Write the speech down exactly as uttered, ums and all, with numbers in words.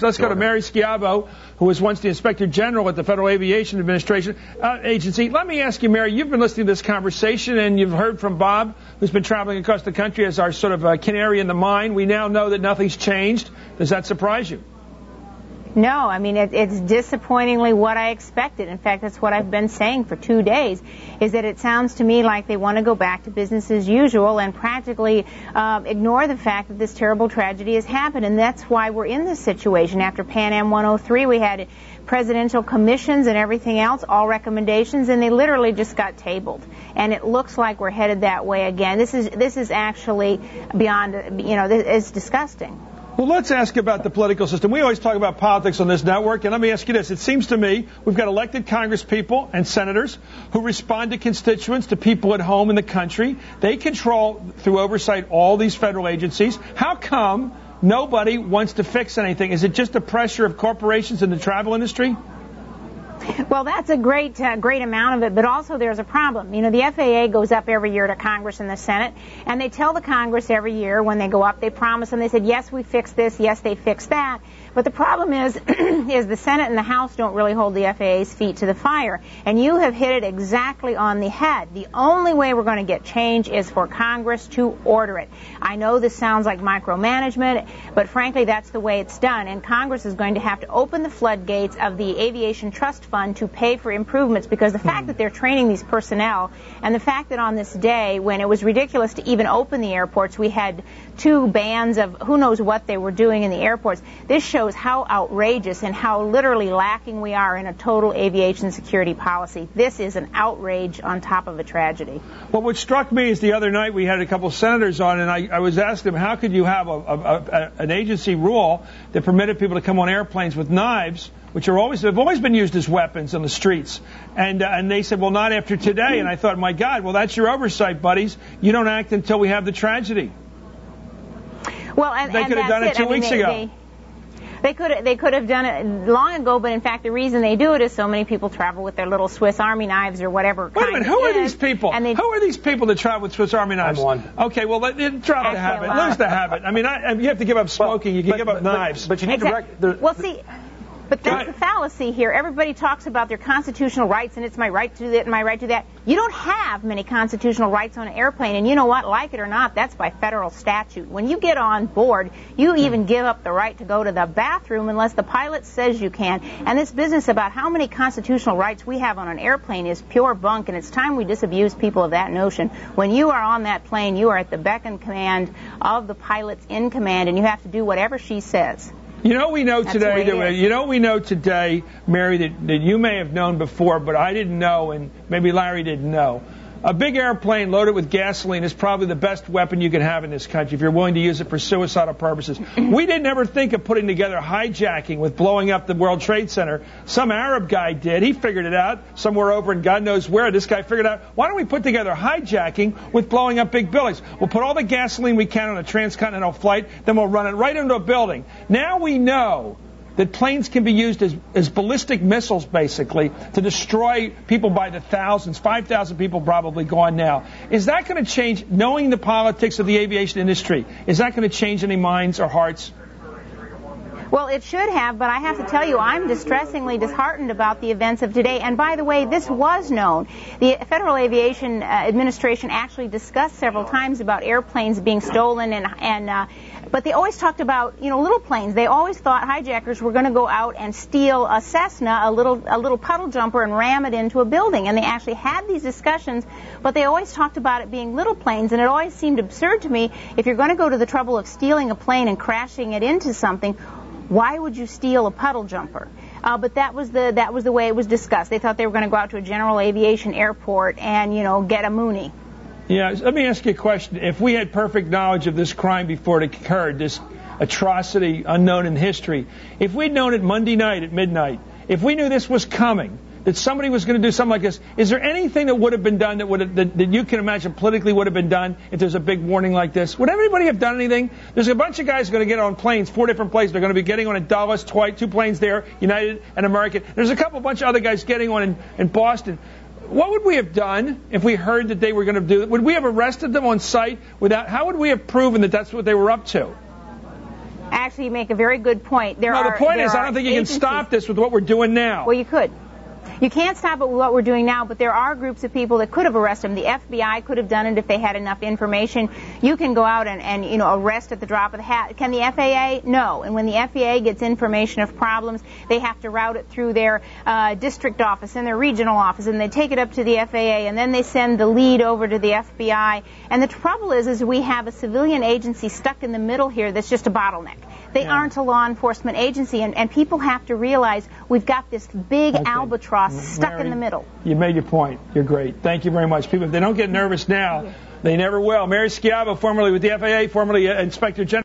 Let's go to Mary Schiavo, who was once the Inspector General at the Federal Aviation Administration uh, Agency. Let me ask you, Mary, you've been listening to this conversation, and you've heard from Bob, who's been traveling across the country as our sort of uh, canary in the mine. We now know that nothing's changed. Does that surprise you? No, I mean, it, it's disappointingly what I expected. In fact, that's what I've been saying for two days, is that it sounds to me like they want to go back to business as usual and practically uh, ignore the fact that this terrible tragedy has happened. And that's why we're in this situation. After Pan Am one oh three, we had presidential commissions and everything else, all recommendations, and they literally just got tabled. And it looks like we're headed that way again. This is this is actually beyond, you know, it's disgusting. Well, let's ask about the political system. We always talk about politics on this network, and let me ask you this. It seems to me we've got elected congresspeople and senators who respond to constituents, to people at home in the country. They control, through oversight, all these federal agencies. How come nobody wants to fix anything? Is it just the pressure of corporations in the travel industry? Well, that's a great, uh, great amount of it, but also there's a problem. You know, the F A A goes up every year to Congress and the Senate, and they tell the Congress every year when they go up, they promise them, they said, yes, we fixed this, yes, they fixed that. But the problem is, is the Senate and the House don't really hold the F A A's feet to the fire. And you have hit it exactly on the head. The only way we're going to get change is for Congress to order it. I know this sounds like micromanagement, but frankly, that's the way it's done. And Congress is going to have to open the floodgates of the Aviation Trust Fund to pay for improvements, because the fact that they're training these personnel and the fact that on this day when it was ridiculous to even open the airports, we had two bands of who knows what they were doing in the airports. This shows how outrageous and how literally lacking we are in a total aviation security policy. This is an outrage on top of a tragedy. Well, what struck me is the other night we had a couple of senators on, and I, I was asking them, how could you have a, a, a, an agency rule that permitted people to come on airplanes with knives, which are always have always been used as weapons on the streets? And uh, and they said, well, not after today. And I thought, my God, well, that's your oversight, buddies. You don't act until we have the tragedy. Well, and, they and could have done it, it two I mean, weeks they, ago. They, They could they could have done it long ago, but in fact, the reason they do it is so many people travel with their little Swiss Army knives or whatever. Wait a minute, who are these people? And they, who are these people that travel with Swiss Army knives? I'm one. Okay, well, let, let, drop the habit, well, lose the habit. I mean, I, you have to give up smoking, you can but, give up but, knives. But, but you need exactly. to rec- Well, see. But that's the fallacy here. Everybody talks about their constitutional rights, and it's my right to do that and my right to do that. You don't have many constitutional rights on an airplane, and you know what? Like it or not, that's by federal statute. When you get on board, you even give up the right to go to the bathroom unless the pilot says you can. And this business about how many constitutional rights we have on an airplane is pure bunk, and it's time we disabuse people of that notion. When you are on that plane, you are at the beck and command of the pilots in command, and you have to do whatever she says. You know, we know That's today, the way it that, is. you know, we know today, Mary, that, that you may have known before, but I didn't know, and maybe Larry didn't know. A big airplane loaded with gasoline is probably the best weapon you can have in this country if you're willing to use it for suicidal purposes. We didn't ever think of putting together hijacking with blowing up the World Trade Center. Some Arab guy did. He figured it out somewhere over in God knows where. This guy figured out, why don't we put together hijacking with blowing up big buildings? We'll put all the gasoline we can on a transcontinental flight, then we'll run it right into a building. Now we know that planes can be used as, as ballistic missiles, basically, to destroy people by the thousands, five thousand people probably gone now. Is that going to change, knowing the politics of the aviation industry, is that going to change any minds or hearts? Well, it should have, but I have to tell you, I'm distressingly disheartened about the events of today. And by the way, this was known. The Federal Aviation uh, Administration actually discussed several times about airplanes being stolen, and, and uh, but they always talked about, you know, little planes. They always thought hijackers were going to go out and steal a Cessna, a little a little puddle jumper, and ram it into a building. And they actually had these discussions, but they always talked about it being little planes, and it always seemed absurd to me. If you're going to go to the trouble of stealing a plane and crashing it into something, why would you steal a puddle jumper? Uh, but that was the that was the way it was discussed. They thought they were going to go out to a general aviation airport and, you know, get a Mooney. Yeah, let me ask you a question. If we had perfect knowledge of this crime before it occurred, this atrocity unknown in history, if we'd known it Monday night at midnight, if we knew this was coming, that somebody was going to do something like this, is there anything that would have been done that would have, that, that you can imagine politically would have been done if there's a big warning like this? Would anybody have done anything? There's a bunch of guys going to get on planes, four different planes. They're going to be getting on at Dulles, twice, two planes there, United and American. There's a couple bunch of other guys getting on in, in Boston. What would we have done if we heard that they were going to do it? Would we have arrested them on sight? Without? How would we have proven that that's what they were up to? Actually, you make a very good point. There no, are, the point there is, I don't think you agencies. can stop this with what we're doing now. Well, you could. You can't stop it with what we're doing now, but there are groups of people that could have arrested him. The F B I could have done it if they had enough information. You can go out and, and you know, arrest at the drop of the hat. Can the F A A? No. And when the F A A gets information of problems, they have to route it through their uh, district office and their regional office, and they take it up to the F A A, and then they send the lead over to the F B I. And the trouble is, is we have a civilian agency stuck in the middle here that's just a bottleneck. They yeah. aren't a law enforcement agency, and, and people have to realize we've got this big okay. albatross stuck Mary, in the middle. You made your point. You're great. Thank you very much. People, if they don't get nervous now, they never will. Mary Schiavo, formerly with the F A A, formerly uh, Inspector General.